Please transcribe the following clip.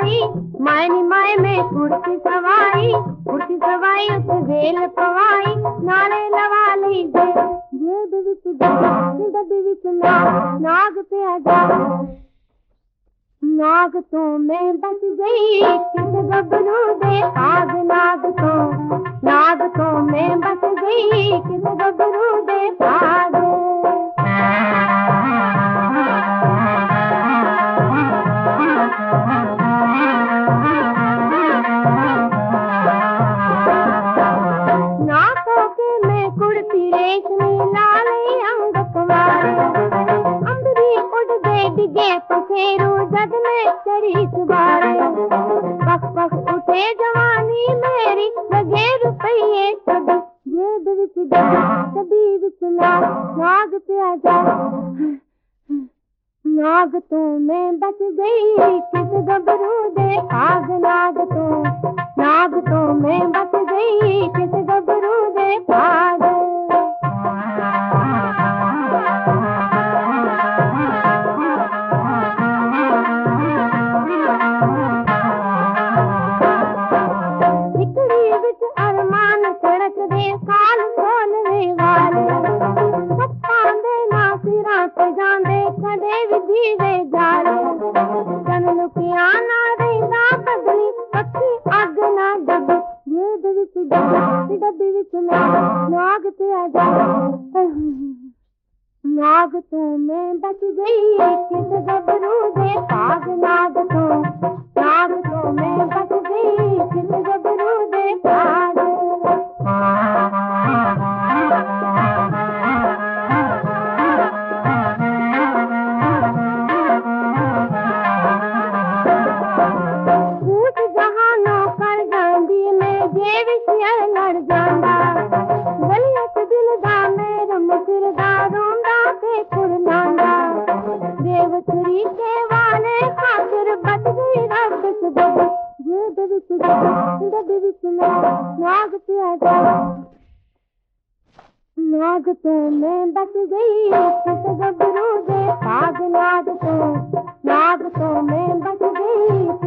Sawai Mayani my में कुर्सी सवाई उस वेल पवाई नाले लवा ली जेब विच डब्बी विच नाग पे आजा नाग तो मैं बच गई किस गबरू दे आग नाग तो मैं बच गई किस गबरू दे आग। नाकों के मैं कुर्ती रेशमी लाले अंग कुमारे अंबरी उड़ गए डिगे पखेरू जद में चढ़ी सुबारे पख उठे जवानी मेरी लगे रुपये सब जेब विच डब्बी विच नाग पे आजा नाग तो मैं बच गई किस गबरू दे आग नाग तो मैं बच गई किस गबरू दे आग। काल सोलवे वाले सत्तांदे ना सिरा पे जांदे कदे विधि वे जाले जन लुकिया ना रेंदा बदली पक्की अग ना डबी जेब विच डब्बी विच नाग पे आजा नाग तो मैं बच गई किस गबरू दे आग नाग तो मैं बच गई किस गबरू दे आग। लड़ जांदा गलियत दिल दा मेरा मुकरदा रोंदा पे कुरलांदा बेवतरी के वाले खातिर बच गई रब सबब जेब विच डब्बी विच नाग पे आजा नाग तो मैं बच गई किस गबरू दे आग नाग तो मैं बच गई।